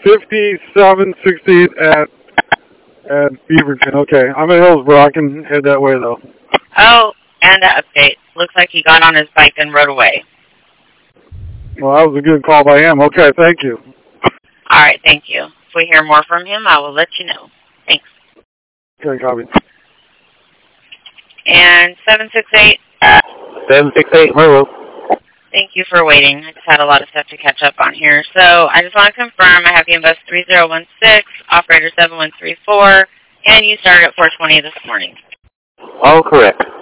5768 at Beaverton. Okay, I'm at Hillsborough. I can head that way, though. Oh, and an update. Looks like he got on his bike and rode away. Well, that was a good call by him. Okay, thank you. All right, thank you. If we hear more from him, I will let you know. Thanks. Okay, copy. And 768. 768, Merlo. Thank you for waiting. I just had a lot of stuff to catch up on here. So I just want to confirm I have you in bus 3016, operator 7134, and you started at 420 this morning. All correct.